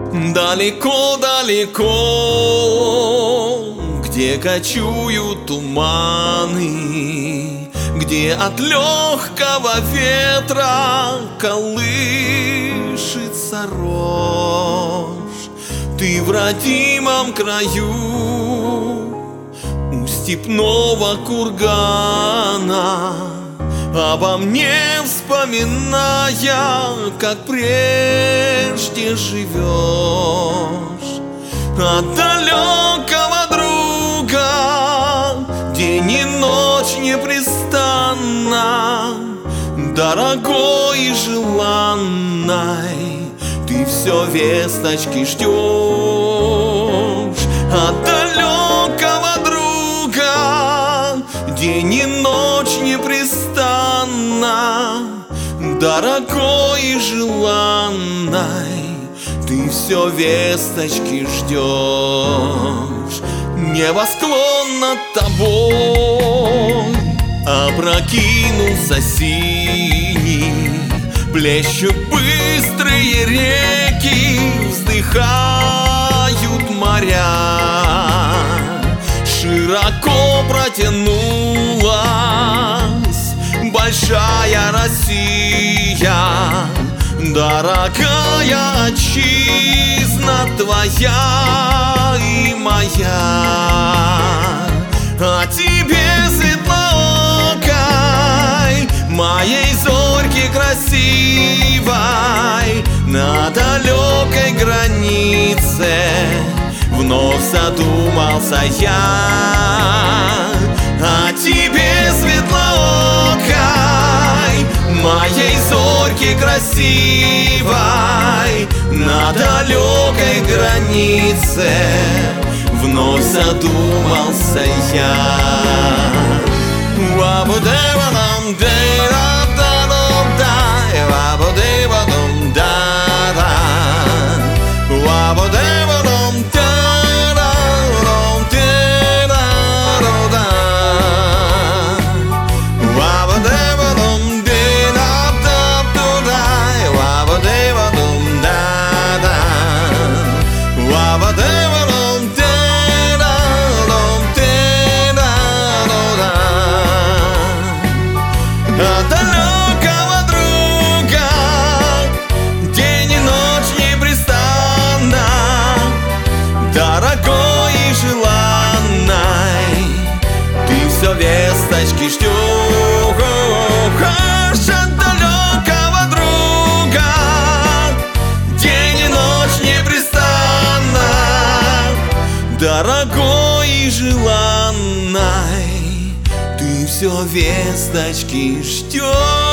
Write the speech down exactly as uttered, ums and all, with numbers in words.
Далеко-далеко, где кочуют туманы, где от легкого ветра колышется рожь, ты в родимом краю у степного кургана, обо мне вспоминая, как прежде живешь. От далекого друга день и ночь непрестанно, дорогой и желанной, ты все весточки ждешь. От далекого друга день и ночь непрестанно, дорогой и желанной, ты все весточки ждешь. Небосклон над тобой опрокинулся синий, плещут быстрые реки, вздыхают моря. Широко протянулась большая Россия, дорогая отчизна твоя и моя. А тебе, светлоокой, моей зорьке красивой, на далекой границе вновь задумался я. А тебе, светлоокой, моей зорьке красивой, на далекой границе вновь задумался я. От далекого друга день и ночь непрестанно, дорогой и желанной, ты все весточки ждешь. От далекого друга день и ночь непрестанно, дорогой и желанной, ты все весточки ждешь.